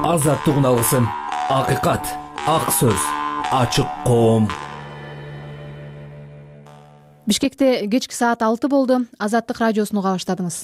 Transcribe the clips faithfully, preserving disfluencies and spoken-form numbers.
Азаттыгын алгысың. Акыйкат, ак сөз, ачык коом. Бишкекте кечки саат алты болду. Азаттык радиосуну уга баштадыңыз.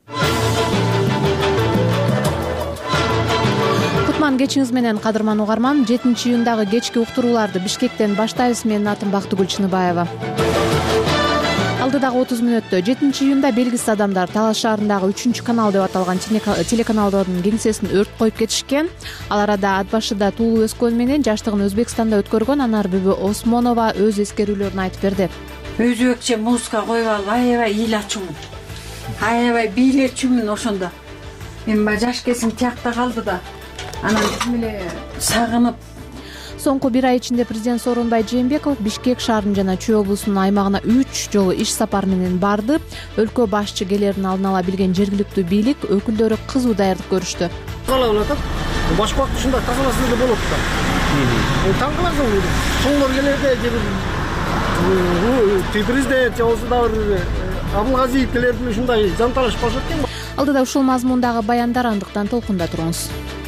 Кутман кечиңиз менен, кадырман угарман. жетинчи июндагы кечки уктурууларды Бишкектен баштайбыз. Менин атым Бактыгүл Чыныбаева. Алдыдагы отуз мүнөттө жетинчи июнда белгисиз адамдар Талас шаарындагы үчүнчү канал деп аталган телеканалдын кеңсесин өрт коюп кетишкен. Ал арада ат башыда туулуп өскөн менен жаштыгын Өзбекстанда өткөргөн Анар Бүбү Осмонова өз эскерүүлөрүн айтып берди. Өзбекче музыка коюп алып аябай эл ачуумун, аябай бийлечүмүн ошондо. Мен баягы жаш кезим тиякта калды да, анан тим эле сагынып. Соңку бир ай ичинде президент Сооронбай Жээнбеков Бишкек шаарынын жана Чүй облусунун аймагына үч жолу иш сапар менен барды. Өлкө башчы келерин алдын ала билген жергиликтүү бийлик өкүлдөрү кызуу даярдык көрүштү. Калабын атат. Башка убакыт ушундай тазаласа эле болот да. Таң каласың, чоңдор келерде же бир президент же болбосо да бир Абылгазиев келердин ушундай жанталашпашат экен. Алдыда ушул мазмундагы баяндар, андыктан толкунда туруңуз.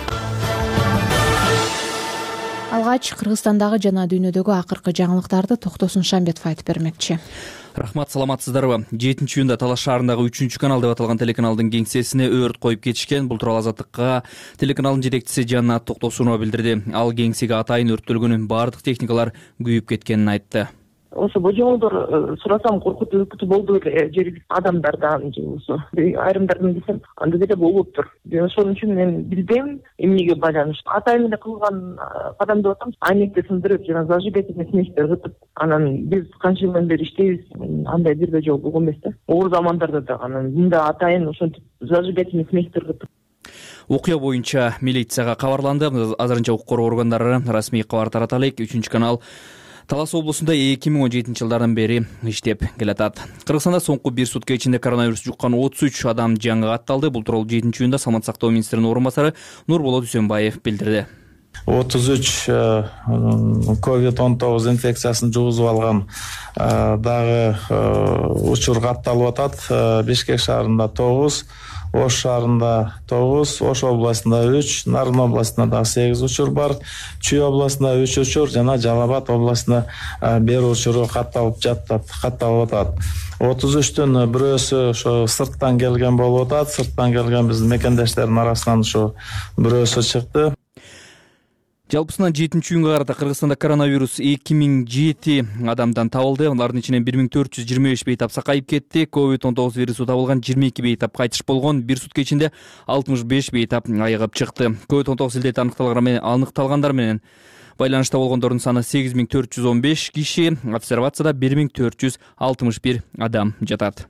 Алгач Кыргызстандагы жана дүйнөдөгү акыркы жаңылыктарды Токтосун Шамбетов айтып бермекчи. Рахмат, саламатсыздарбы? жетинчи июнда Талас шаарындагы үчүнчү канал деп аталган телеканалдын кеңсесине өрт коюп кетишкен. Бул тууралуу Азаттыкка телеканалдын жетекчиси Жанна Токтосунова билдирди. Ал кеңсеге атайын өрттөлгөнүн, баардык техникалар күйүп кеткенин айтты. Ошо божоңдор сурасам коркутуу үпүтү болду эле жергиликтүү адамдардан же болбосо айрымдардан десем анда деле болуптур. Ошон үчүн мен билбейм эмнеге байланыштуу. Атайын эле кылган кадам деп атам, айнекти сындырып жана зажигательный смесьтер кытып, анан биз канча жылдан бери иштейбиз, андай бир да жолу болгон эмес да. Оор замандарда да анан мында атайын ошентип зажигательный смесьтер кытып. Окуя боюнча милицияга кабарланды. Азырынча укук коргоо органдары расмий кабар тарата элек. үчүнчү канал Талас облусунда эки миң он жетинчи жылдардан бери иштеп келатат. Кыргызстанда соңку бир сутка ичинде коронавирус жуккан отуз үч адам жаңы катталды. Бул тууралуу жетинчи июнда Саламат сактоо министринин орун басары Нурболот Үсөнбаев билдирди. отуз үч ковид он тогуз инфекциясын жугузуп алган дагы учур катталып атат. Бишкек шаарында тогуз, Ош шаарында тогуз, Ош областында үч, Нарын областында дагы сегиз учур бар. Чүй областында үч учур жана Жалал Абад областында бир учуру катталып жатат, катталып атат. отуз үчтөн бирөөсү ошо сырттан келген болуп атат. Сырттан келген биздин мекендештердин арасынан ошо бирөөсү чыкты. Жалпысынан жетинчи июнга карата Кыргызстанда коронавирус эки миң жети адамдан табылды. Алардын ичинен бир миң төрт жүз жыйырма беш бейтап сакайып кетти. ковид он тогуз вирусу табылган жыйырма эки бейтап кайтыш болгон. Бир сутка ичинде алтымыш беш бейтап айыгып чыкты. ковид он тогуз илдети аныкталгандар менен байланышта болгондордун саны сегиз миң төрт жүз он беш киши, обсервацияда бир миң төрт жүз алтымыш бир адам жатат.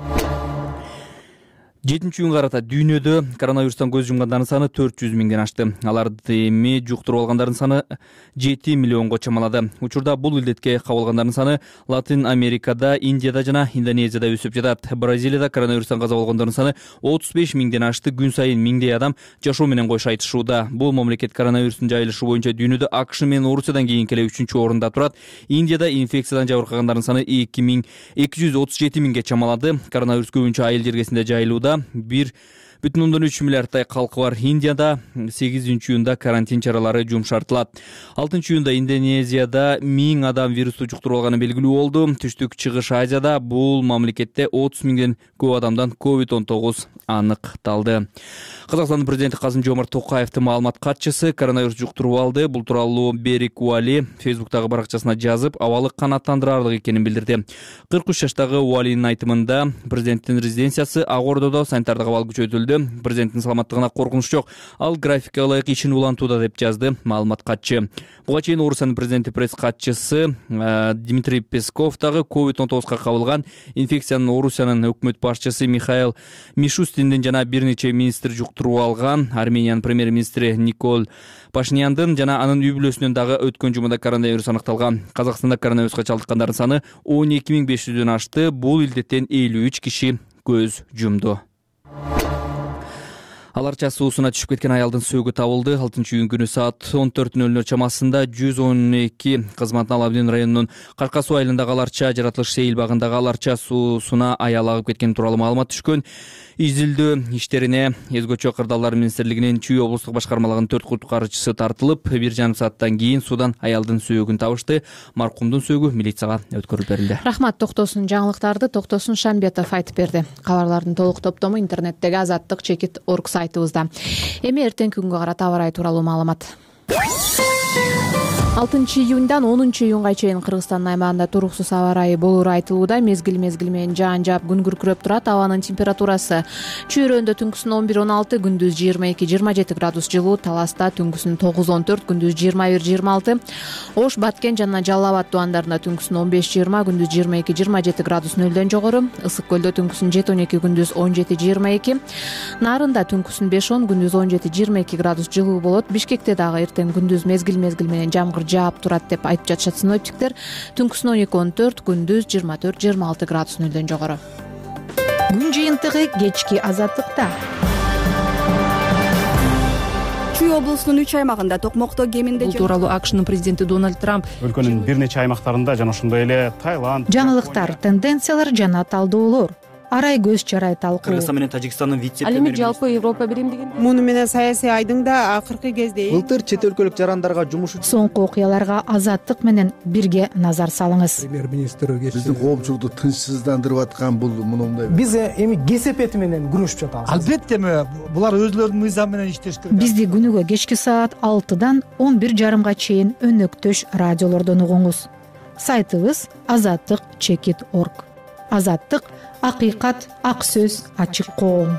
жетинчи июнга карата дүйнөдө коронавирустан көз жумгандардын саны төрт жүз миңден ашты. Аларды эми жуктуруп алгандардын саны жети миллионго чамалады. Учурда бул илдетке кабылгандардын саны Латин Америкада, Индияда жана Индонезияда өсүп жатат. Бразилияда коронавирустан каза болгондордун саны отуз беш миңден ашты. Күн сайын миңдей адам жашоо менен кош айтышууда. Бул мамлекет коронавирустун жайылышы боюнча дүйнөдө АКШ менен Орусиядан кийинки эле үчүнчү орунда турат. Индияда инфекциядан жабыркагандардын саны эки миң эки жүз отуз жети миңге чамалады. Коронавирус көбүнчө айыл жергесинде жайылууда. бир бүтүн ондон үч миллиардтай калкы бар Индияда сегизинчи июнда карантин чаралары жумшартылат. алтынчы июнда Индонезияда миң адам вирусту жуктуруп алганы белгилүү болду. Түштүк Чыгыш Азияда бул мамлекетте отуз миңден көп адамдан ковид он тогуз аныкталды. Казакстандын президенти Касым-Жомарт Токаевдин маалымат катчысы коронавирус жуктуруп алды. Бул тууралуу Берик Уали Фейсбуктагы баракчасына жазып, абалы канааттандырарлык экенин билдирди. кырк үч жаштагы Уалинин айтымында президенттин резиденциясы Ак Ордодо санитардык абал күчөтүлдү. Президенттин саламаттыгына коркунуч жок. Ал графикке ылайык ишин улантууда деп жазды маалымат катчы. Буга чейин Орусиянын президенти пресс катчысы Дмитрий Песков дагы ковид он тогузга кабылган. Инфекциянын Орусиянын өкмөт башчысы Михаил Мишустиндин жана бир нече министр жуктуруп алган. Армениянын премьер-министри Никол Пашиняндын жана анын үй бүлөсүнөн дагы өткөн жумада коронавирус аныкталган. Казакстанда коронавируска чалдыккандардын саны он эки миң беш жүздөн ашты. Бул илдеттен элүү үч киши көз жумду. Аларча суусуна түшүп кеткен аялдын сөөгү табылды. алтынчы июнь күнү саат он төрт ноль ноль чамасында жүз он эки кызмат Алабдин районунун Карка суу айылындагы Аларча жаратылыш сейил багындагы Аларча суусуна аял агып кеткени тууралуу маалымат түшкөн. Изилдөө иштерине Өзгөчө кырдаалдар министрлигинин Чүй облустук башкармалыгынын төрт куткаруучусу тартылып, бир жарым сааттан кийин суудан аялдын сөөгүн табышты. Маркумдун сөөгү милицияга өткөрүлүп берилди. Рахмат. Токтосун жаңылыктарды Токтосун Шамбетов айтып берди. Кабарлардын толук топтому интернеттеги азаттык чекит орг сайтыбызда. Эми эртеңки күнгө карата аба ырайы тууралуу маалымат. алтынчы июньдан онунчу июнга чейин Кыргызстандын аймагында туруксуз аба ырайы болоору айтылууда. Мезгил мезгил менен жаан жаап, күн күркүрөп турат. Абанын температурасы Чүйрөндө түнкүсүн он бир он алты, күндүз жыйырма эки жыйырма жети градус жылуу, Таласта түнкүсүн тогуз он төрт, күндүз жыйырма бир жыйырма алты, Ош, Баткен жана Жалал Абад тубандарында түнкүсүн он беш жыйырма, күндүз жыйырма эки жыйырма жети градус нөлдөн жогору, Ысык көлдө түнкүсүн жети он эки, күндүз он жети жыйырма эки, Нарында түнкүсүн беш он, күндүз он жети жыйырма эки градус жылуу болот. Бишкекте дагы эртең күндүз мезгил мезгил менен жамгыр жаап турат деп айтып жатышат синоптиктер. Түнкүсүн он эки он төрт, күндүз жыйырма төрт жыйырма алты градус нөлдөн жогору. Күн жыйынтыгы кечки азаттыкта. Чүй облусунун үч аймагында токмокто кеминде Бул тууралуу АКШнын президенти Дональд Трамп өлкөнүн бир нече аймактарында жана ошондой эле Таиланд, жаңылыктар, тенденциялар жана талдоолор, арай көз чарай талкуу. Кыргызстан менен Тажикстандын вице ал эми жалпы Европа биримдигинде муну менен саясий айдың да акыркы кезде былтыр чет өлкөлүк жарандарга жумуш Соңку окуяларга азаттык менен бирге назар салыңыз. Биздин коомчулукту тынчсыздандырып аткан бул мындай. Биз эми кесепети менен күрөшүп жатабыз. Албетте булар өзлөрүнүн мыйзамы менен иштеш керек. Бизди күнүгө кечки саат алтыдан он бир жарымга чейин өнөктөш радиолордон угуңуз. Сайтыбыз азаттык чекит орг. Азаттык акыйкат, ак сөз, ачык коом.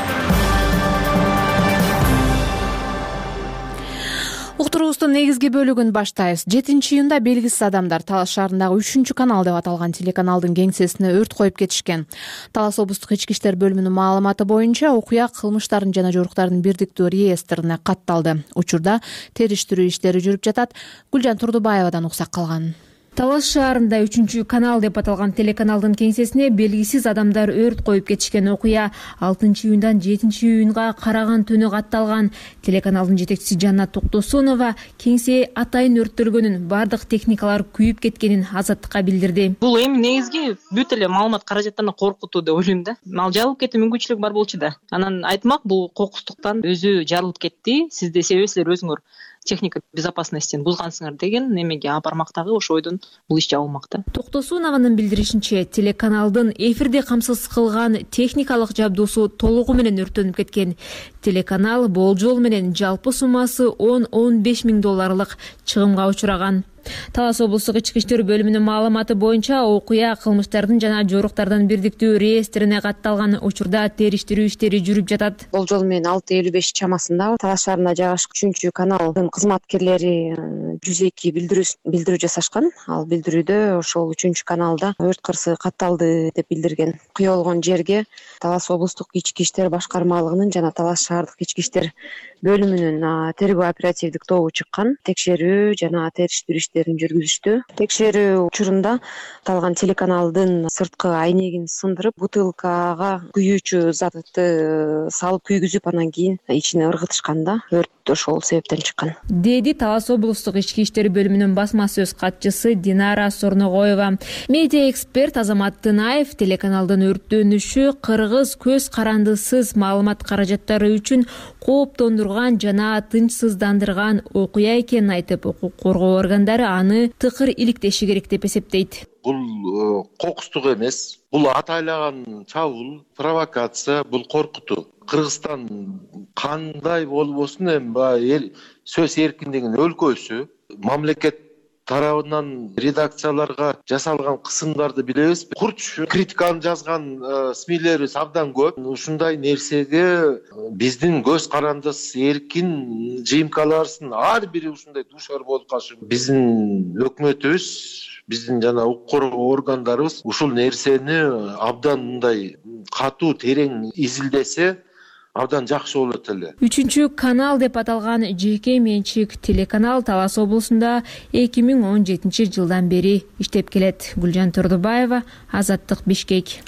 Уктуруубуздун негизги бөлүгүн баштайбыз. жетинчи июнда белгисиз адамдар Талас шаарындагы үчүнчү канал деп аталган телеканалдын кеңсесине өрт коюп кетишкен. Талас облустук ички иштер бөлүмүнүн маалыматы боюнча окуя кылмыштардын жана жоруктардын бирдиктүү реестрине катталды. Учурда териштирүү иштери жүрүп жатат. Гүлжан Турдубаевадан уксак калган. Талас шаарында үчүнчү канал деп аталган телеканалдын кеңсесине белгисиз адамдар өрт коюп кетишкен. Окуя алтынчы июндан жетинчи июнга караган түнү катталган. Телеканалдын жетекчиси Жанна Токтосунова кеңсе атайын өрттөлгөнүн, бардык техникалар күйүп кеткенин азаттыкка билдирди. Бул эми негизги бүт эле маалымат каражаттарына коркутуу деп ойлойм да. Ал жарылып кетүү мүмкүнчүлүгү бар болчу да. Анан айтмак, бул кокустуктан өзү жарылып кетти. Сизде себеби силер өзүңөр техника безопасностин бузгансыңар деген немеге апармактагы ошойдон бул иш жабылмакта. Токтосунованын билдиришинче, телеканалдын эфирде камсыз кылган техникалык жабдуусу толугу менен өрттөнүп кеткен. Телеканал болжол менен жалпы суммасы он он беш миң долларлык чыгымга учураган. Талас облустук ички иштер бөлүмүнүн маалыматы боюнча окуя кылмыштардын жана жоруктардын бирдиктүү реестрине катталган. Учурда териштирүү иштери жүрүп жатат. Болжол менен алты элүү беш чамасында Талас шаарында жайгашкан үчүнчү каналдын кызматкерлери жүз эки билдирүү жасашкан. Ал билдирүүдө ошол үчүнчү каналда өрт кырсы катталды деп билдирген. Окуя болгон жерге Талас облустук ички иштер башкармалыгынын жана Талас шаардык ички иштер бөлүмүнүн тергөө оперативдик тобу чыккан. Текшерүү жана териштирүү иштерин жүргүзүштү. Текшерүү учурунда аталган телеканалдын сырткы айнегин сындырып, бутылкага күйүүчү затты салып күйгүзүп, анан кийин ичине ыргытышканда өрт ошол себептен чыккан, деди Талас облустук ички иштер бөлүмүнүн басма сөз катчысы Динара Сорногоева. Медиа эксперт Азамат Тынаев телеканалдын өрттөнүшү Кыргыз көз карандысыз маалымат каражаттары үчүн кооптондурган жана тынчсыздандырган окуя экенин айтып, укук коргоо органдары аны тыкыр иликтеши керек деп эсептейт. Бул кокустук эмес, бул атайлаган чабуул, провокация, бул коркутуу. Кыргызстан кандай болбосун эми баягы сөз эркиндигинин өлкөсү, мамлекет тарабынан редакцияларга жасалган кысымдарды билебиз. Курч критиканы жазган смилерибиз абдан көп. Ушундай нерсеге биздин көз карандысыз эркин жыйынтыктарыбыздын ар бири ушундай дуушар болуп калышы. Биздин өкмөтүбүз, биздин жана укук коргоо органдарыбыз ушул нерсени абдан мындай катуу терең изилдесе абдан жакшы болот эле. Үчүнчү канал деп аталган жеке менчик телеканал Талас облусунда эки миң он жетинчи жылдан бери иштеп келет. Гүлжан Турдубаева, Азаттык, Бишкек.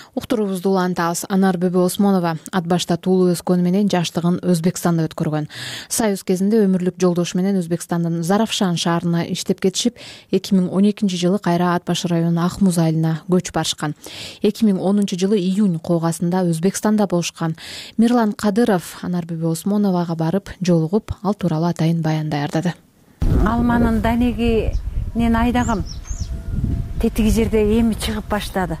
Уктуруубузду улантабыз. Анар Бөбө Осмонова ат башта туулуп өскөнү менен жаштыгын Өзбекстанда өткөргөн. Союз кезинде өмүрлүк жолдошу менен Өзбекстандын Заравшан шаарына иштеп кетишип, эки миң он экинчи жылы кайра ат башы районунун Ак Муз айылына көчүп барышкан. эки миң онунчу жылы июнь койгасында Өзбекстанда болушкан. Мирлан Кадыров Анар Бөбө Осмоновага барып жолугуп, ал тууралуу атайын баян даярдады. Алманын данегинен айдагам. Тетиги жерде эми чыгып баштады.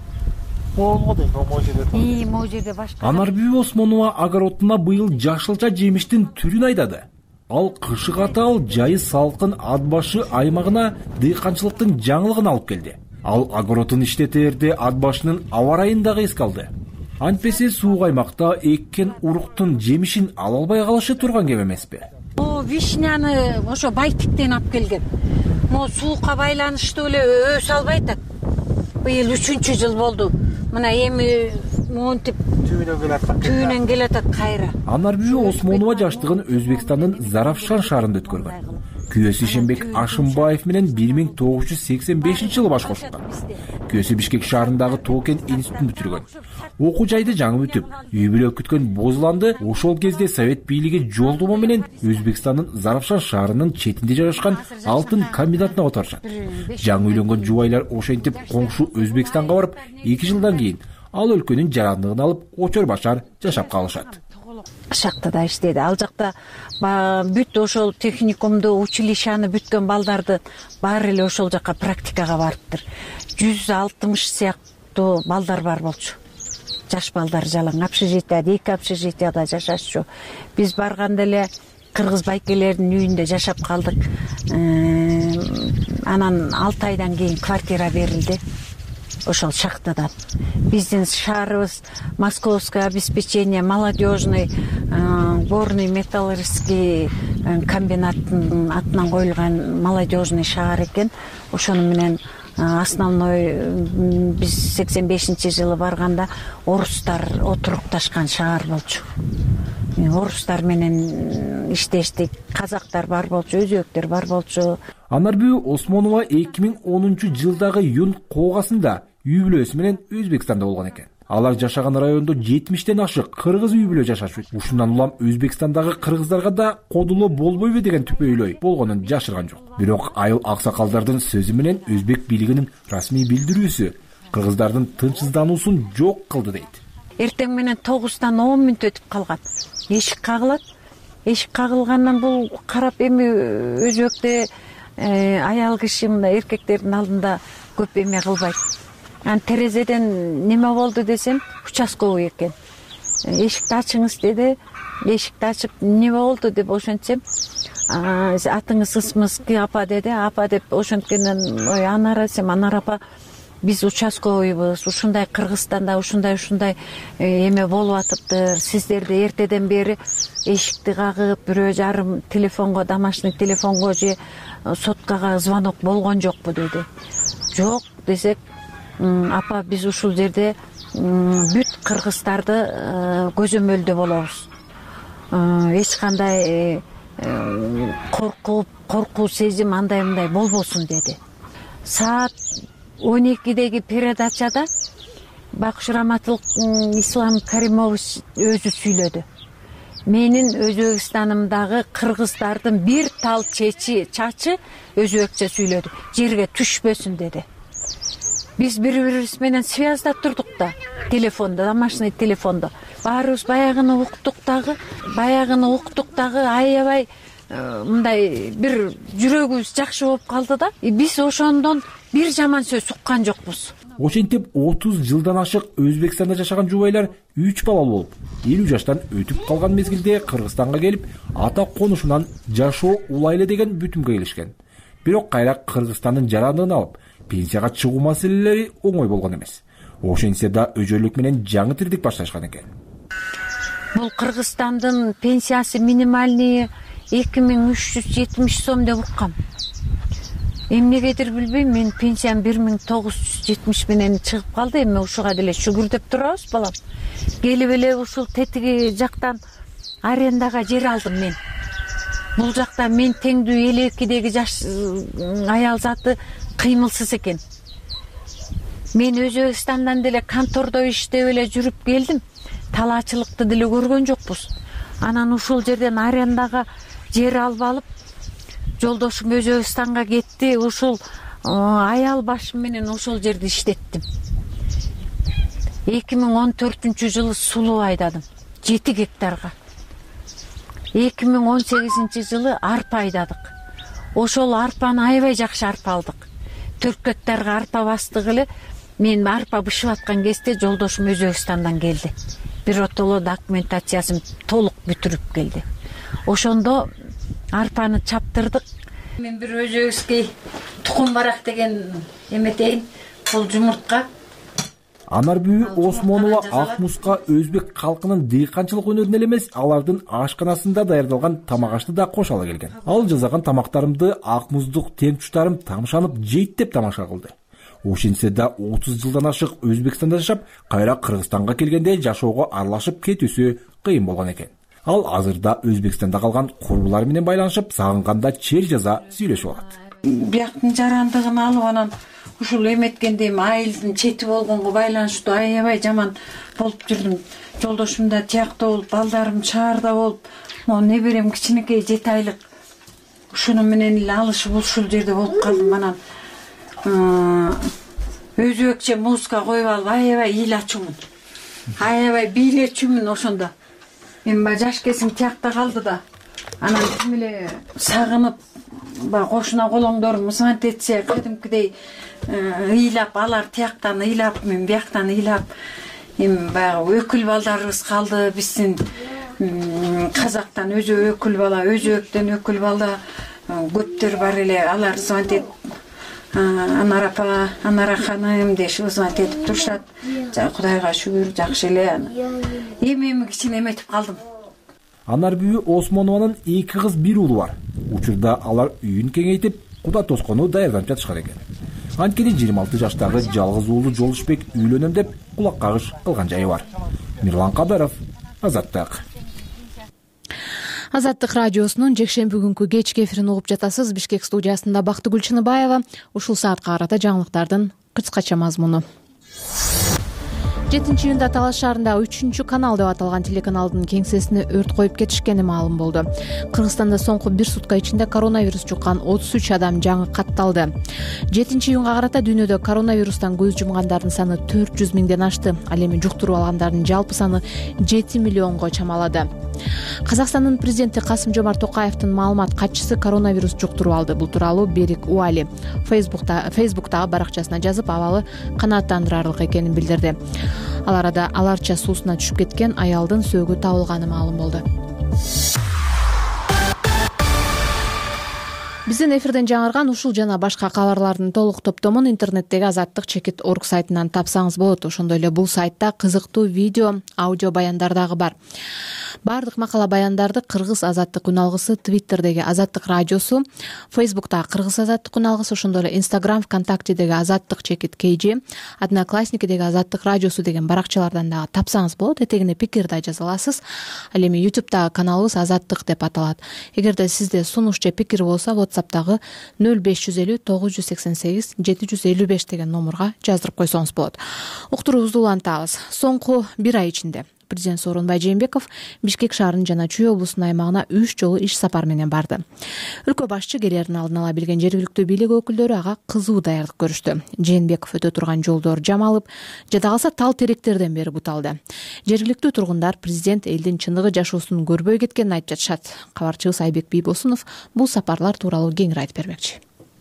Анар Бөбө Осмонова огородуна быйыл жашылча жемиштин түрүн айдады. Ал кышы катаал, жайы салкын ат башы аймагына дыйканчылыктын жаңылыгын алып келди. Ал огородун иштетерде ат башынын аба ырайын дагы эске алды. Антпесе суук аймакта эккен уруктун жемишин ала албай калышы турган кеп эмеспи? О, вишняны ошо Байтиктен алып келген. Мо суукка байланыштуу эле өсө албай атат. Быйыл үчүнчү жыл болду. Мына эми монтип түйүнөн келатат кайра. Анар Бөбө Осмонова жаштыгын Өзбекстандын Заравшан шаарында өткөргөн. Күйөөсү Ишенбек Ашымбаев менен бир миң тогуз жүз сексен бешинчи жылы баш кошкон. Күйөөсү Бишкек шаарындагы Тоокен институтун бүтүргөн. Окуу жайды жаңы бүтүп, үй бүлө күткөн Бозуланды ошол кезде Совет бийлиги жолдомо менен Өзбекстандын Заравшан шаарынын четинде жайгашкан алтын комбинатына отурушат. Жаңы үйлөнгөн жубайлар ошентип коңшу Өзбекстанга барып, эки жылдан кийин ал өлкөнүн жарандыгын алып, очор башар жашап калышат. Шактада иштеди. Ал жакта бүт ошол техникумду, училищаны бүткөн балдарды баары эле ошол жака практикага барыптыр. жүз алтымыш сыяктуу балдар бар болчу. Жаш балдар жалаң общежитияда, эки общежитияда жашашчу. Биз барганда эле кыргыз байкелердин үйүндө жашап калдык. Анан алты айдан кийин квартира берилди. Ошол шахтадан. Биздин шаарыбыз Московское обеспечение молодежный горный металлургический комбинаттын атынан коюлган молодежный шаар экен. Ошону менен основной биз сексен бешинчи жылы барганда орустар отурукташкан шаар болчу. Орустар менен иштештик, казактар бар болчу, өзбектер бар болчу. Анар Бөбө Осмонова эки миң онунчу жылдагы июнь койгасында үй бүлөсү менен Өзбекстанда болгон экен. Алар жашаган райондо жетимиштен ашык кыргыз үй бүлө жашашат. Ушундан улам Өзбекстандагы кыргыздарга да кодулоо болбойбу деген түпөйлөй болгонун жашырган жок. Бирок айыл аксакалдардын сөзү менен Өзбек бийлигинин расмий билдирүүсү кыргыздардын тынчсыздануусун жок кылды дейт. Эртең менен тогуздан он мүнөт өтүп калган. Эшик кагылат. Эшик кагылгандан бул карап эми өзбекте аял киши мына эркектердин алдында көп эме кылбайт. Ан терезеден неме болду десем, участковый экен. Эшикти ачыңыз деди. Эшикти ачып, неме болду деп ошентсем, атыңыз ысмызки апа деди. Апа деп ошенткенден, ой, Анар десем, Анар апа, биз участковыйбыз, ушундай Кыргызстанда ушундай ушундай эме болуп атыптыр. Сиздерди эртеден бери эшикти кагып, бирөө жарым телефонго, домашний телефонго же соткага звонок болгон жокпу деди. Жок десек, апа биз ушул жерде бүт кыргыздарды көзөмөлдө болобуз. Эч кандай коркуп, коркуу сезим андай мындай болбосун деди. Саат он экидеги передачада Бакуш Раматыл Ислам Каримович өзү сүйлөдү. Менин Өзбекстанымдагы кыргыздардын бир тал чечи, чачы өзбекче сүйлөдү. Жерге түшпөсүн деди. Биз бири-бирибиз менен связьда турдук да, телефондо, домашний телефондо. Баарыбыз баягыны уктук дагы, баягыны уктук дагы, аябай мындай бир жүрөгүбүз жакшы болуп калды да. Биз ошондон бир жаман сөз уккан жокпуз. Ошентип отуз жылдан ашык Өзбекстанда жашаган жубайлар үч балал болуп, элүү жаштан өтүп калган мезгилде Кыргызстанга келип, ата конушунан жашоо улайлы деген бүтүмгө келишкен. Бирок кайра Кыргызстандын жарандыгын алып, пенсияга чыгуу маселелери оңой болгон эмес. Ошентсе да өжөлүк менен жаңы тирдик башташкан экен. Бул Кыргызстандын пенсиясы минимальный эки миң үч жүз жетимиш сом деп уккам. Эмнегедир билбейм, мен пенсиям бир миң тогуз жүз жетимиш менен чыгып калды. Эми ушуга деле шүгүр деп турабыз, балам. Келип эле ушул тетиги жактан арендага жер алдым мен. Бул жакта мен теңдүү элүү экидеги жаш аял заты кыймылсыз экен. мен Өзбекстандан деле контордо иштеп эле жүрүп келдим. Талаачылыкты деле көргөн жокпуз. Анан ушул жерден арендага жер алып алып, жолдошум Өзбекстанга кетти. Ушул аял башым менен ошол жерде иштеттим. эки миң он төртүнчү жылы сулуу айдадым жети гектарга. эки миң он сегизинчи жылы арпа айдадык. Ошол арпаны аябай жакшы арпа алдык. төрт гектарга арпа бастык эле. Мен арпа бышып аткан кезде жолдошум Өзбекстандан келди. Биротоло документациясын толук бүтүрүп келди. Ошондо арпаны чаптырдык. Мен бир өзбекский тукум барак деген эметейин. Бул жумуртка. Анарбүбү Осмонова ак музга өзбек калкынын дыйканчылык өнөрүнө эле эмес, алардын ашканасында даярдалган тамак ашты да кошо ала келген. Ал жасаган тамактарымды ак муздук теңтуштарым тамшанып жейт деп тамаша кылды. Ошентсе да отуз жылдан ашык Өзбекстанда жашап, кайра Кыргызстанга келгенде жашоого аралашып кетүүсү кыйын болгон экен. Ал азырда Өзбекстанда калган курбулары менен байланышып, сагынганда чер жаза сүйлөшүп алат. Бияктын жарандыгын алып анан ушул эметкенде айылдын чети болгонго байланыштуу аябай жаман болуп жүрдүм. Жолдошум да тиякта болуп, балдарым шаарда болуп, могу неберем кичинекей жети айлык. Ушуну менен эле алышып ушул жерде болуп калдым. Анан өзбекче музыка коюп алып аябай ыйлачумун. Аябай бийлечүмүн ошондо. Мен ба жаш кезим тиякта калды да. Анан тим эле сагынып, ба кошуна колоңдорум мызмат этсе, кадимкидей ыйлап, алар тияктан ыйлап, мен бияктан ыйлап, эми баягы өкүл балдарыбыз калды, биздин казактан өзү өкүл бала, өзбектен өкүл бала көптөр бар эле, алар мызмат этип, Анар апа, Анара ханым дешип мызмат этип турушат. Кудайга шүгүр, жакшы эле. Эми-эми кичине эметип калдым. Анарбүбү Осмонованын эки кыз бир уулу бар. Учурда алар үйүн кеңейтип, куда тоскону даярданып жатышкан экен. Анткени жыйырма алты жаштагы жалгыз уулу Жолушбек үйлөнөм деп кулак кагыш кылган жайы бар. Мирлан Кадыров, Азаттык. Азаттык радиосунун жекшемби күнкү кечки эфирин угуп жатасыз. Бишкек студиясында Бактыгүл Чыныбаева. Ушул саатка карата жаңылыктардын кыскача мазмуну. жетинчи июнда Талаш шаарындагы үчүнчү канал деп аталган телеканалдын кеңсесине өрт коюп кетишкени маалым болду. Кыргызстанда соңку бир сутка ичинде коронавирус жуккан отуз үч адам жаңы катталды. жетинчи июнга карата дүйнөдө коронавирустан көз жумгандардын саны төрт жүз миңден ашты. Ал эми жуктуруп алгандардын жалпы саны жети миллионго чамалады. Казакстандын президенти Касым Жомарт Токаевдин маалымат катчысы коронавирус жуктуруп алды. Бул тууралуу Берик Уали Фейсбукта Фейсбуктагы баракчасына жазып, абалы канааттандырарлык экенин билдирди. Ал арада аларча суусуна түшүп кеткен аялдын сөөгү табылганы маалым болду. Биздин эфирден жаңырган ушул жана башка кабарлардын толук топтомун интернеттеги азаттык чекит точка орг сайтынан тапсаңыз болот. Ошондой эле бул сайтта кызыктуу видео, аудио баяндар дагы бар. Бардык макала баяндарды Кыргыз азаттык үн алгысы, Твиттердеги Азаттык радиосу, Фейсбуктагы Кыргыз азаттык үн алгысы, ошондой эле Инстаграм, ВКонтактедеги Азаттык чекит kg, Одноклассникидеги Азаттык радиосу деген баракчалардан дагы тапсаңыз болот. Этегине пикир да жаза аласыз. Ал эми ютубтагы каналыбыз Азаттык деп аталат. Эгерде сизде сунуш же пикир болсо, WhatsApp'тагы нөл беш жүз элүү тогуз жүз сексен сегиз жети жүз элүү беш деген номурга жаздырып койсоңуз болот. Уктуруубузду улантабыз. Соңку бир ай ичинде президент Сооронбай Жээнбеков Бишкек шаарынын жана Чүй облусунун аймагына үч жолу иш сапар менен барды. Өлкө башчы келерин алдын ала билген жергиликтүү бийлик өкүлдөрү ага кызуу даярдык көрүштү. Жээнбеков өтө турган жолдор жамалып, жада калса тал теректерден бери буталды. Жергиликтүү тургундар президент элдин чындыгы жашоосун көрбөй кеткенин айтып жатышат. Кабарчыбыз Айбек Бийбосунов бул сапарлар тууралуу кеңири айтып бермекчи.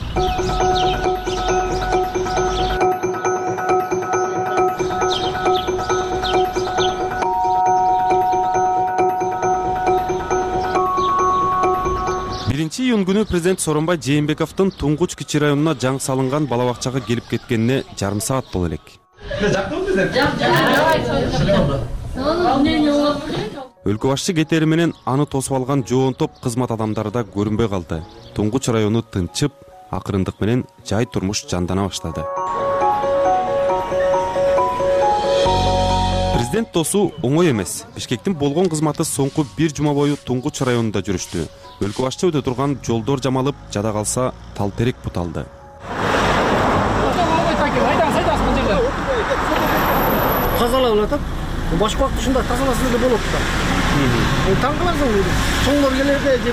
биринчи июнь күнү президент Сооронбай Жээнбековдун Туңгуч кичи районуна жаңы салынган бала бакчага келип кеткенине жарым саат боло элек. Өлкө башчы кетери менен аны тосуп алган жоон топ кызмат адамдары да көрүнбөй калды. Туңгуч району тынчып, акырындык менен жай турмуш жандана баштады. Президент тосуу оңой эмес. Бишкектин болгон кызматы соңку бир жума бою Туңгуч районунда жүрүштү. Өлкө башчы өтө турган жолдор жамалып, жада калса тал терек буталды. тазалап атат. Башка убакытта ушундай тазаласа эле болот да. Таң каласың, чоңдор келерде же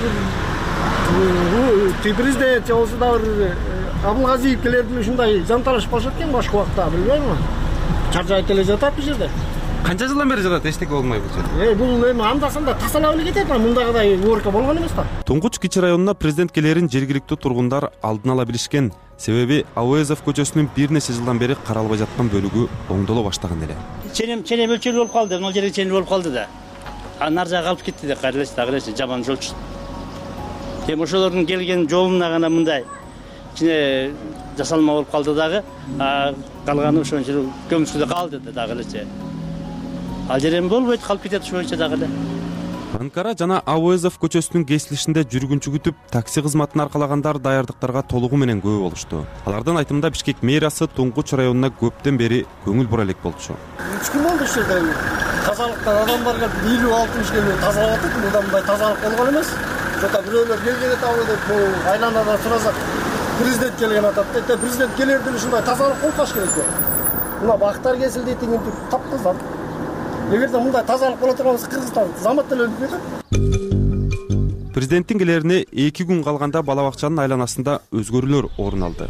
бир президент же болсо да бир Абылгазиев келерде ушундай жанталашып калышат экен башка убакытта, билбеймин. Чаржайып эле жатат бул жерде. Канча жылдан бери жатат, эчтеке болмой бул жерде? Э, бул эми анда-санда тазалап эле кетет, мындагыдай уборка болгон эмес да. Туңгуч кичи районуна президент келерин жергиликтүү тургундар алдын ала билишкен. Себеби Ауезов көчөсүнүн бир нече жылдан бери каралбай жаткан бөлүгү оңдоло баштаган эле. Ченем ченем өлчөлүү болуп калды, могу жерге ченем болуп калды да. Нар жагы алып кетти да, каралайсыз, каралайсыз, жаман жолчу. Эми ошолордун келген жолуна гана мындай кичине жасалма болуп калды дагы, калганы ошончо көмүскүдө калды да дагы элечи. Ал жер эми болбойт, калып кетет ошончо дагы эле. Анкара жана Ауезов көчөсүнүн кесилишинде жүргүнчү күтүп, такси кызматын аркалагандар даярдыктарга толугу менен күбө болушту. Алардын айтымында Бишкек мэриясы Туңгуч районуна көптөн бери көңүл бура элек болчу. үч күн болду ушул жерде. Тазалыктан адамдар келип элүү алтымыш келип тазалап атат, мында мындай тазалык болгон эмес. Жокта бирөөлөр келген табы деп айланада сурасак, президент келген атат да. Президент келерде ушундай тазалык болуп калыш керек. Мына бактар кесилди, тигинтип таптаза. Эгерде мындай тазалык боло турган болсо Кыргызстан замат эле өлүп кетет. Президенттин келерине эки күн калганда бала бакчанын айланасында өзгөрүүлөр орун алды.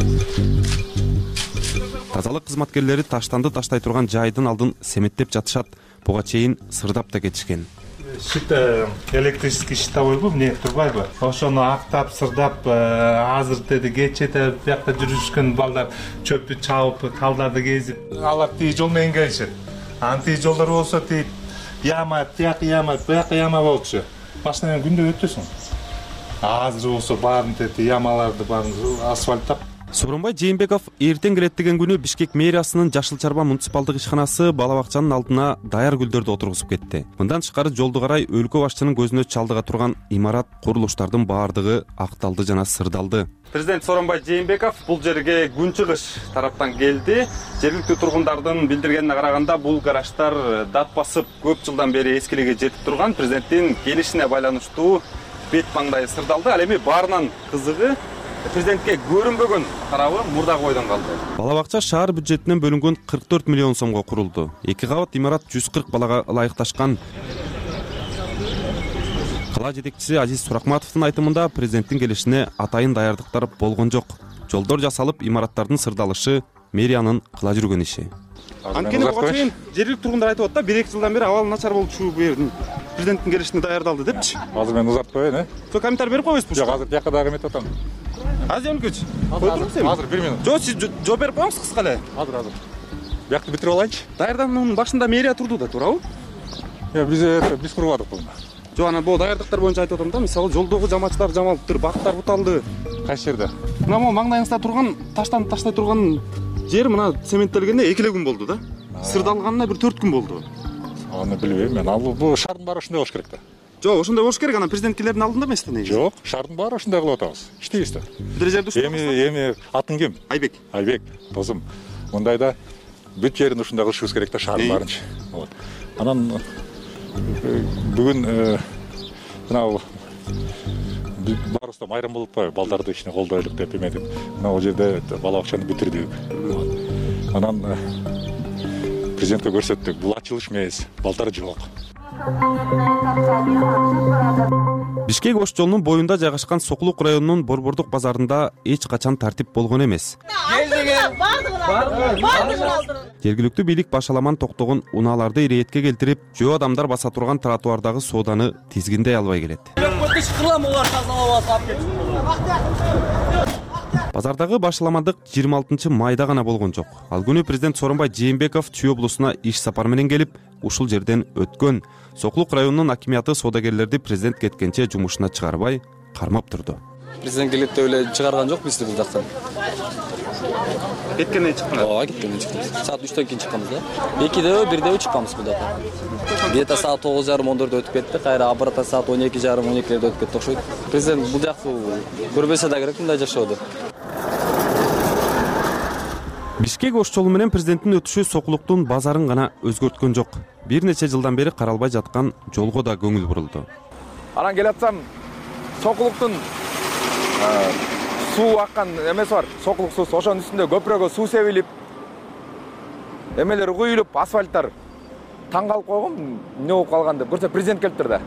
Тазалык кызматкерлери таштанды таштай турган жайдын алдын семеттеп жатышат, буга чейин сырдап да кетишкен. Щита электрический щитовойбу, эмне турбайбы? Ошону актап, сырдап, азыр деди кечете биякта жүрүшкөн балдар чөптү чабып, талдарды кезип, алар тиги жол менен келишет. Анти жолдор болсо тип яма, тияк яма, буяк яма болчу. Машинамен күндө өтөсүң. Азыр болсо баарын тети ямаларды баарын асфальттап. Сооронбай Жээнбеков эртең келет деген күнү Бишкек мэриясынын Жашыл Чарба муниципалдык ишканасы бала бакчанын алдына даяр гүлдөрдү отургузуп кетти. Мындан тышкары жолду карай өлкө башчынын көзүнө чалдыга турган имарат, курулуштардын баардыгы акталды жана сырдалды. Президент Сооронбай Жээнбеков бул жерге күн чыгыш тараптан келди. Жергиликтүү тургундардын билдиргенине караганда бул гараждар дат басып көп жылдан бери эскилиги жетип турган. Президенттин келишине байланыштуу бет маңдайы сырдалды. Ал эми баарынан кызыгы президентке көрүнбөгөн тарабы мурдагы бойдон калды. Бала бакча шаар бюджетинен бөлүнгөн кырк төрт миллион сомго курулду. Эки кабат имарат жүз кырк балага ылайыкташкан. Кала жетекчиси Азиз Суракматовдун айтымында президенттин келишине атайын даярдыктар болгон жок. Жолдор жасалып, имараттардын сырдалышы мэриянын кыла жүргөн иши. Анткени буга чейин жергиликтүү тургундар айтып атат, бир эки жылдан бери абал начар болчу, бу жердин президенттин келишине даярдалды депчи. Азыр мен узартпайын, э? Со комментарий берип койбойсузбу? Жок, азыр бияка дагы эметип атам. Азия өлкөч. Койдуңуз эми? Азыр бир минут. Жок, сиз жооп берип коюңуз кыска эле. Азыр, азыр. Биякты битирип алайынчы. Даярдануунун башында мэрия турду да, туурабы? Жок, биз это биз курбадык буну. Жок, анан бул даярдыктар боюнча айтып атам да, мисалы жолдогу жамачтар жамалыптыр, бактар буталды. Кайсы жерде? Мына могу маңдайыңызда турган, таштан таштай турган жер мына цементтелгенде эки эле күн болду да. Сырдалганына бир төрт күн болду. Аны билбейм мен. Ал бул шаардын баары ошондой болуш керек да. Жок, ошондой болуш керек. Анан президенткелердин алдында эмес да негизи. Жок, шаардын баары ошондой кылып атабыз. Иштейбиз да. Бир жерде ушундай. Эми эми атың ким? Айбек. Айбек, досум. Мындайда бүт жерин ушундай кылышыбыз керек да, шаардын баарынчы. Вот. Анан бүгүн мына баарыбыз да майрам болуп атпайбы, балдарды ичине колдойлук деп эметип. Мына бул жерде бала бакчаны бүтүрдүк. Анан президентке көрсөттүк, бул ачылыш эмес, балдар жок. Бишкек Ош жолунун боюнда жайгашкан Сокулук районунун Борбордук базарында эч качан тартип болгон эмес. Жергиликтүү бийлик башаламан токтогон унааларды иретке келтирип, жөө адамдар баса турган тротуардагы сооданы тизгиндей албай келет. Базардагы башаламандык жыйырма алтынчы майда гана болгон жок. Ал күнү президент Сооронбай Жээнбеков Чүй облусуна иш сапар менен келип, ушул жерден өткөн. Сокулук районунун акимияты соодагерлерди президент кеткенче жумушуна чыгарбай, кармап турду. Президент келет деп эле чыгарган жок бизди бул жактан. Кеткенден чыккан. Ооба, кеткенден чыкканбыз. Саат үчтөн кийин чыкканбыз да. экиде, бирде чыкканбыз бул жакка. Где-то саат тогуз жарым он төрттө өтүп кетти, кайра обратно саат он эки жарым он экилерде өтүп кетти окшойт. Президент бул жакты көрбөсө да керек мындай жашоодо. Бишкек Ош жолу менен президенттин өтүшү Сокулуктун базарын гана өзгөрткөн жок. Бир нече жылдан бери каралбай жаткан жолго да көңүл бурулду. Анан келатсам Сокулуктун суу аккан эмеси бар, Сокулук суусу, ошонун үстүндө көпүрөгө суу себилип, эмелер куюлуп асфальттар таң калып койгом, эмне болуп калган деп көрсө президент келиптир да.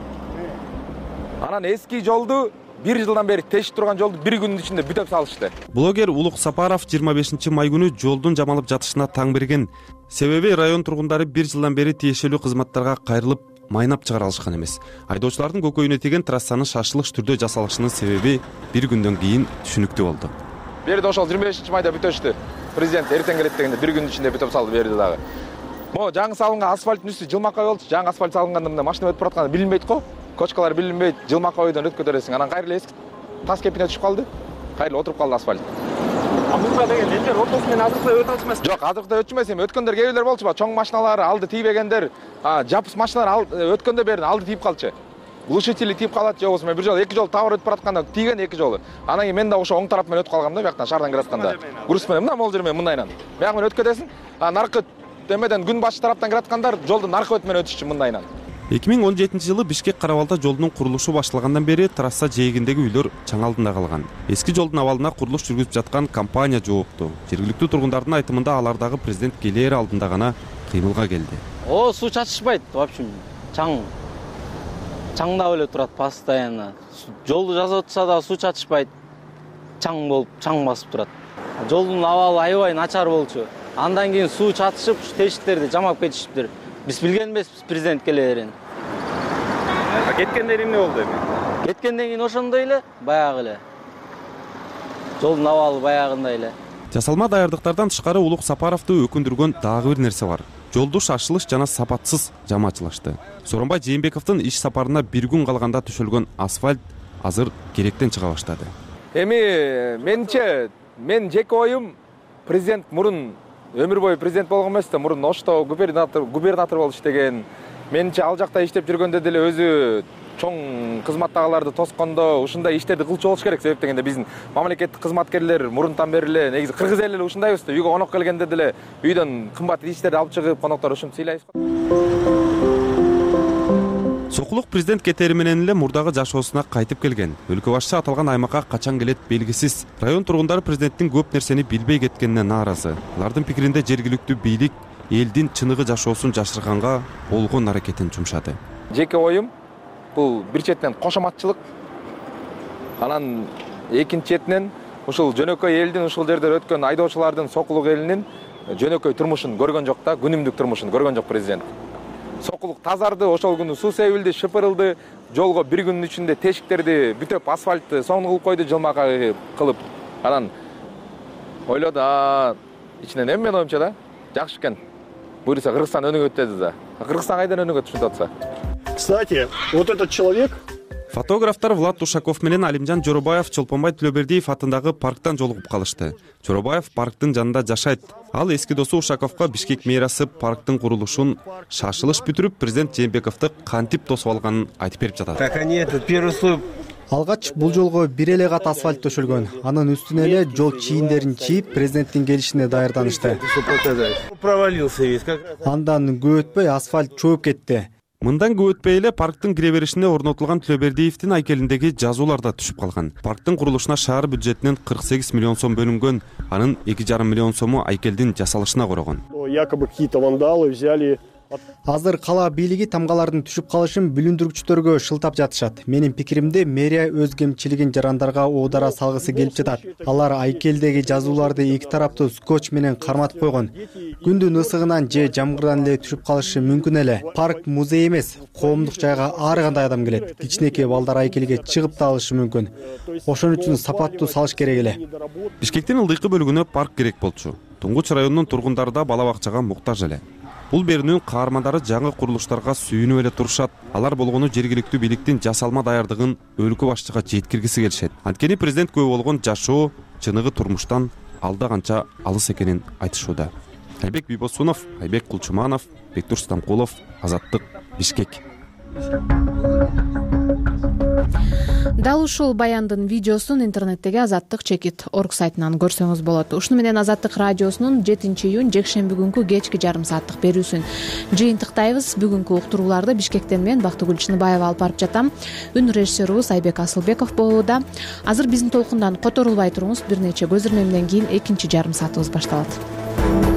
Анан эски жолду бир жылдан бери тешип турган жолду бир күндүн ичинде бүтөп салышты. Блогер Улук Сапаров жыйырма бешинчи май күнү жолдун жамалып жатышына таң берген. Себеби район тургундары бир жылдан бери тиешелүү кызматтарга кайрылып майнап чыгара алышкан эмес. Айдоочулардын көкөйүнө тиген трассанын шашылыш түрдө жасалышынын себеби бир күндөн кийин түшүнүктүү болду. Берди ошол жыйырма бешинчи майда бүтөштү. Президент эртең келет дегенде бир күндүн ичинде бүтөп салды берди дагы. Могу жаңы салынган асфальттын үстү жылмакай болчу. Жаңы асфальт салынганда мына машина өтүп баратканда билинбейт го. Кочкалар билинбейт, жылмакай бойдон өткө бересиң. Анан кайра эле эски тас кепине түшүп калды. Кайра отуруп калды асфальт. А мурда деген элдер ортосу менен азыркы өтө алчу эмес. Жок, азыркы өтчү эмес. Эми өткөндөр кээ бирлер болчу, чоң машиналар алды тийбегендер, жапыс машиналар өткөндө берин алды тийип калчу. Глушители тийип калат, же болбосо мен бир жолу эки жолу табыр өтүп баратканда тийген эки жолу. Анан кийин мен да ошо оң тарап менен өтүп калгам да, бияктан шаардан киратканда. Груз менен мына могул жер менен мындайынан. Бияк менен өткөдесиң. А наркы эмеден күн башы тараптан кираткандар жолду наркы өт менен өтүшчү мындайынан. эки миң он жетинчи жылы Бишкек Карабалда жолдун курулушу башталгандан бери трасса жээгиндеги үйлөр чаң алдында калган. Эски жолдун абалына курулуш жүргүзүп жаткан компания жоопту. Жергиликтүү тургундардын айтымында алардагы президент келээр алдында гана кыймылга келди. О, суу чачышпайт, в общем, чаң чаңдап эле турат постоянно. Жолду жасап атса да суу чачышпайт. Чаң болуп, чаң басып турат. Жолдун абалы аябай начар болчу. Андан кийин суу чатышып, тешиктерди жамап кетишиптир. Биз билген эмеспиз президент келерин. Кеткенден кийин эмне болду эми? Кеткенден кийин ошондой эле, баягы эле. Жолдун абалы баягындай эле. Жасалма даярдыктардан тышкары Улук Сапаровду өкүндүргөн дагы бир нерсе бар. Жолду шашылыш жана сапатсыз жамаачылашты. Сооронбай Жээнбековдун иш сапарына бир күн калганда төшөлгөн асфальт азыр керектен чыга баштады. Эми менче мен жеке оюм президент мурун өмүр бою президент болгон эмес да, мурун Ошто губернатор губернатор болуп иштеген. Менче ал жакта иштеп жүргөндө деле өзү чоң кызматтагыларды тоскондо ушундай иштерди кылчу болуш керек. Себеп дегенде биздин мамлекеттик кызматкерлер мурунтан бери эле негизи кыргыз эли эле ушундайбыз да. Үйгө конок келгенде деле үйдөн кымбат иштерди алып чыгып коноктор ушинтип сыйлайбыз. Сокулук президент кетери менен эле мурдагы жашоосуна кайтып келген. Өлкө башчысы аталган аймакка качан келет белгисиз. Район тургундары президенттин көп нерсени билбей кеткенине нааразы. Алардын пикиринде жергиликтүү бийлик элдин чыныгы жашоосун жашырганга болгон аракетин жумшады. Жеке оюм бул бир четинен кошоматчылык, анан экинчи четинен ушул жөнөкөй элдин ушул жерде өткөн айдоочулардын Сокулук элинин жөнөкөй турмушун көргөн жок да, күнүмдүк турмушун көргөн жок президент. Сокулук тазарды, ошол күнү суу себилди, шыпырылды, жолго бир күндүн ичинде тешиктерди бүтөп асфальтты соң кылып койду, жылмакай кылып. Анан ойлоду, а ичинен эми мен оюмча да, жакшы экен. Буюрса Кыргызстан өнүгөт деди да. Кыргызстан кайдан өнүгөт ушинтип атса. Кстати, вот этот человек. Фотографтар Влад Тушаков менен Алимжан Жоробаев Чолпонбай Төлөбердиев атындагы парктан жолугуп калышты. Жоробаев парктын жанында жашайт. Ал эски досу Ушаковго Бишкек мэриясы парктын курулушун шашылыш бүтүрүп, президент Жээнбековду кантип тосуп алганын айтып берип жатат. Так они этот первый слой. Алгач бул жолго бир эле кат асфальт төшөлгөн. Анын үстүнө эле жол чийиндерин чийип, президенттин келишине даярданышты. Провалился весь. Андан көп өтпөй асфальт чоюп кетти. Мындан көп өтпөй эле парктын кире беришине орнотулган Төлөбердиевдин айкелиндеги жазуулар да түшүп калган. Парктын курулушуна шаар бюджетинен кырк сегиз миллион сом бөлүнгөн, анын эки жарым миллион сому айкелдин жасалышына корогон. Якобы какие-то вандалы взяли. Азыр кала бийлиги тамгалардын түшүп калышын бүлүндүргүчтөргө шылтап жатышат. Менин пикиримде мэрия өз кемчилигин жарандарга оодара салгысы келип жатат. Алар айкелдеги жазууларды эки тараптуу скотч менен карматып койгон. Күндүн ысыгынан же жамгырдан эле түшүп калышы мүмкүн эле. Парк музей эмес, коомдук жайга ар кандай адам келет. Кичинекей балдар айкелге чыгып да алышы мүмкүн. Ошон үчүн сапаттуу салыш керек эле. Бишкектин ылдыйкы бөлүгүнө парк керек болчу. Туңгуч районунун тургундары да бала бакчага муктаж эле. Бул берүүнүн каармандары жаңы курулуштарга сүйүнүп эле турушат. Алар болгону жергиликтүү бийликтин жасалма даярдыгын өлкө башчыга жеткиргиси келишет. Анткени президент көбү болгон жашоо, чыныгы турмуштан алда канча алыс экенин айтышууда. Айбек Бибосунов, Айбек Кулчуманов, Бектур Стамкулов, Азаттык, Бишкек. Дал ушул баяндын видеосун интернеттеги азаттык чекит точка орг сайтынан көрсөңүз болот. Ушуну менен Азаттык радиосунун жетинчи июнь жекшемби күнкү кечки жарым сааттык берүүсүн жыйынтыктайбыз. Бүгүнкү уктурууларды Бишкектен мен Бактыгүл Чыныбаева алып барып жатам. Үн режиссерубуз Айбек Асылбеков болууда. Азыр биздин толкундан которулбай туруңуз. Бир нече көзүрмемден кийин экинчи жарым саатыбыз башталат.